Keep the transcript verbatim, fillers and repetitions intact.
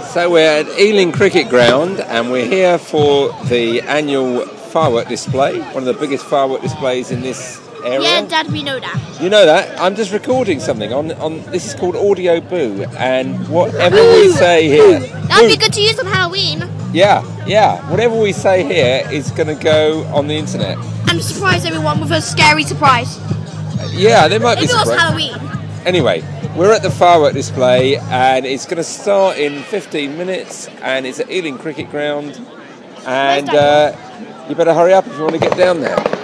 So we're at Ealing Cricket Ground and we're here for the annual firework display, one of the biggest firework displays in this area. Yeah, Dad, we know that. You know that? I'm just recording something on on. This is called Audio Boo, and whatever Boo! we say here, That'd boo. be good to use on Halloween. Yeah, yeah. Whatever we say here is going to go on the internet. And surprise everyone with a scary surprise. Yeah, there might be. If it was surprise. Halloween. Anyway, we're at the firework display, and it's going to start in fifteen minutes, and it's at Ealing Cricket Ground, and uh, you better hurry up if you want to get down there.